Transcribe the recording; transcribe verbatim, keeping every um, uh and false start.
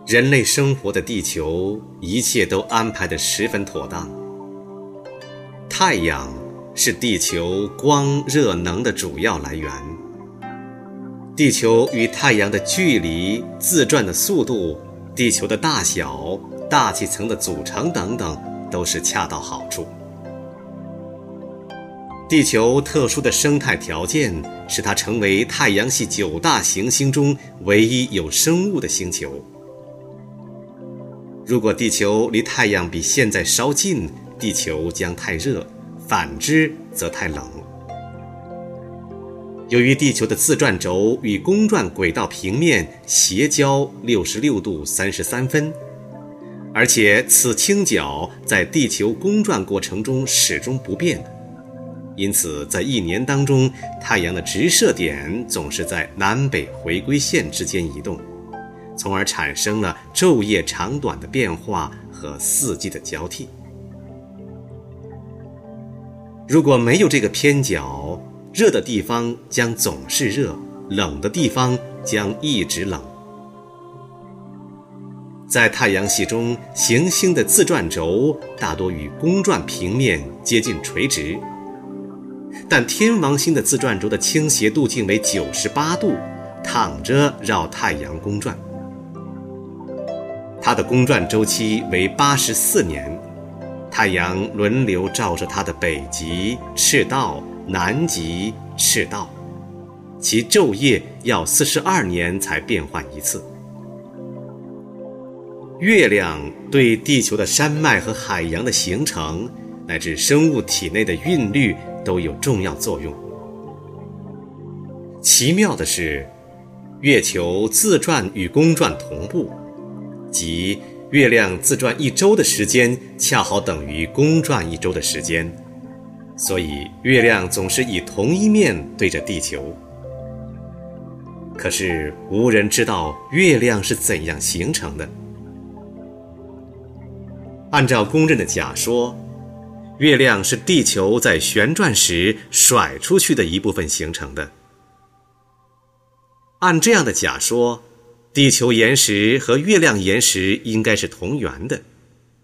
人类生活的地球，一切都安排得十分妥当。太阳是地球光热能的主要来源，地球与太阳的距离、自转的速度、地球的大小、大气层的组成等等，都是恰到好处。地球特殊的生态条件使它成为太阳系九大行星中唯一有生物的星球。如果地球离太阳比现在稍近，地球将太热，反之则太冷。由于地球的自转轴与公转轨道平面斜交六十六度三十三分，而且此倾角在地球公转过程中始终不变，因此在一年当中，太阳的直射点总是在南北回归线之间移动，从而产生了昼夜长短的变化和四季的交替。如果没有这个偏角，热的地方将总是热，冷的地方将一直冷。在太阳系中，行星的自转轴大多与公转平面接近垂直，但天王星的自转轴的倾斜度径为九十八度，躺着绕太阳公转。它的公转周期为八十四年，太阳轮流照射它的北极、赤道、南极、赤道，其昼夜要四十二年才变换一次。月亮对地球的山脉和海洋的形成，乃至生物体内的韵律都有重要作用。奇妙的是，月球自转与公转同步，即月亮自转一周的时间恰好等于公转一周的时间，所以月亮总是以同一面对着地球。可是无人知道月亮是怎样形成的。按照公认的假说，月亮是地球在旋转时甩出去的一部分形成的。按这样的假说，地球岩石和月亮岩石应该是同源的。